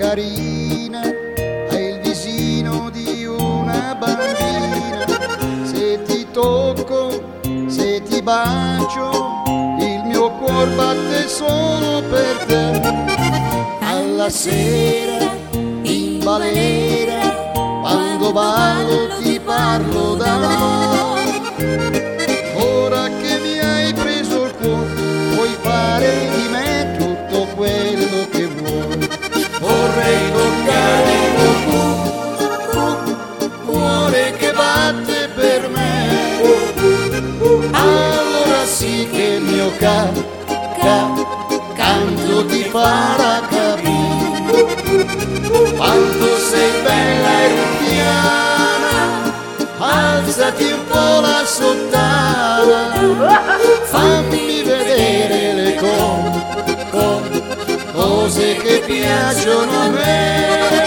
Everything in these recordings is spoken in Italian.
carina, hai il visino di una bambina. Se ti tocco, se ti bacio, il mio cuore batte solo per te. Alla sera in balera, quando ballo ti parlo d'amore. Ora che mi hai preso il cuore, puoi fare di me tutto quello che vuoi. Vorrei toccare il tuo cuore che batte per me. Allora sì che il mio canto ti farà capire quanto sei bella e ruffiana. Alzati un po' la sottana, fammi vedere le cose che piacciono a me.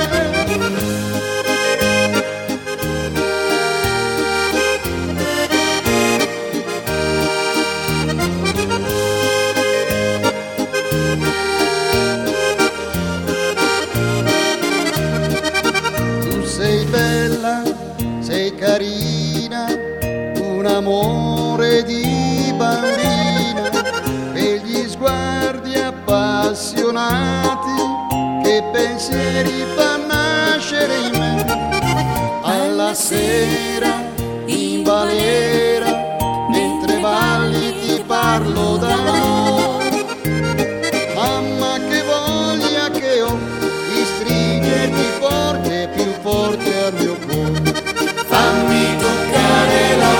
Sei bella, sei carina, un amore di bambina, quegli sguardi appassionati che pensieri fa nascere in me. Alla sera in balera, mentre balli ti parlo d'amore. Mamma che voglia che ho di stringerti forte, più forte al mio cuore. Fammi toccare la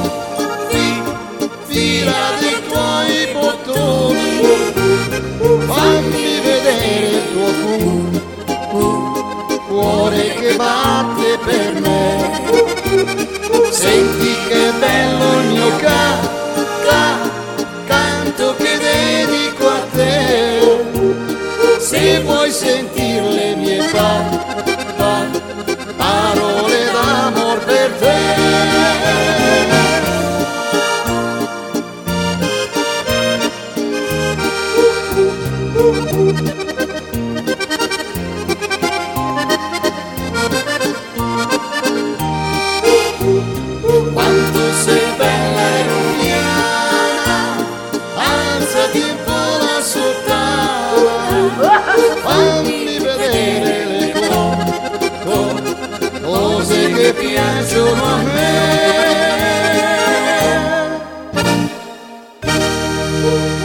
fila dei tuoi bottoni, fammi vedere il tuo cuore che batte per me. Senti che bello il mio canto che dedico a te. Se vuoi sentire le mie parole d'amor per te. Quanto sei bella e ruffiana, alzati un po' la sottana, fammi vedere le cose che piacciono a me.